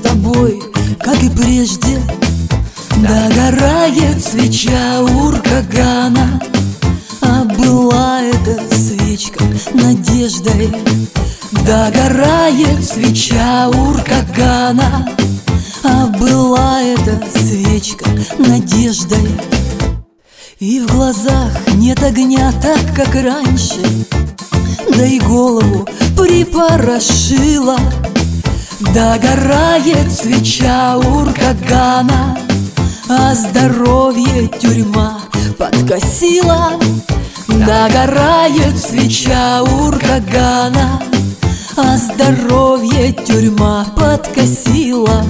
тобой, как и прежде. Догорает свеча уркагана, а была эта свечка надеждой. Догорает свеча уркагана, а была эта свечка надеждой. И в глазах нет огня так, как раньше, да и голову припорошила. Догорает свеча уркагана, а здоровье тюрьма подкосила. Догорает свеча уркагана, а здоровье тюрьма подкосила.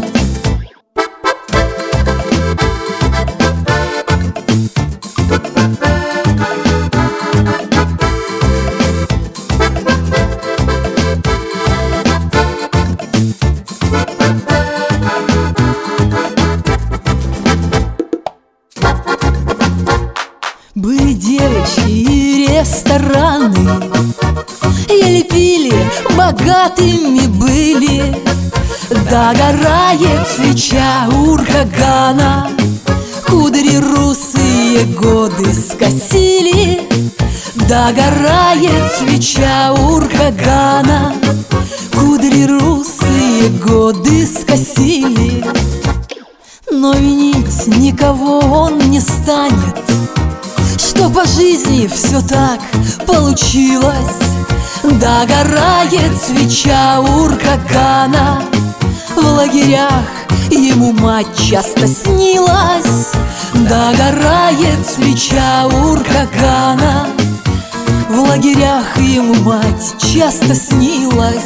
Были девочки и рестораны, ели пили, богатыми были. Догорает свеча уркагана, кудри русые годы скосили. Догорает свеча уркагана, кудри русые годы скосили. Но винить никого он не станет, что по жизни все так получилось. Догорает свеча уркагана, в лагерях ему мать часто снилась. Догорает свеча уркагана, в лагерях ему мать часто снилась.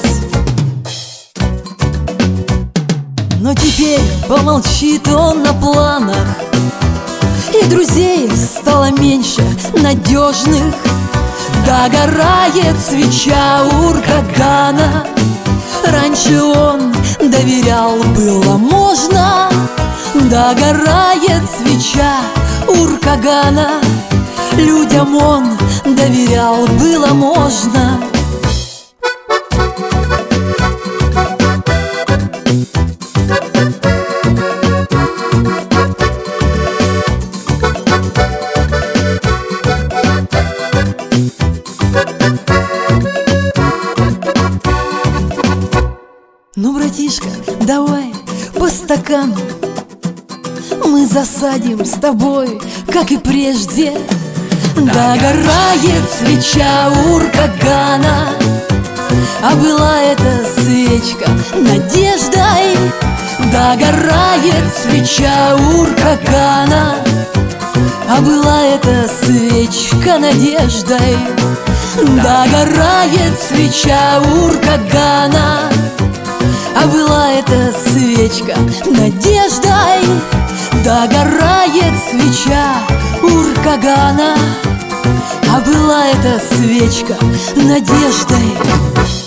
Но теперь помолчит он на планах, и друзей стало меньше надежных. Догорает свеча уркагана, раньше он доверял, было можно. Догорает свеча уркагана, людям он доверял, было можно. Ну, братишка, давай по стакану мы засадим с тобой, как и прежде. Догорает свеча уркагана, а была эта свечка надеждой. Догорает свеча уркагана, а была эта свечка надеждой. Догорает свеча уркагана, а была эта свечка надеждой. Догорает свеча уркагана, а была эта свечка надеждой.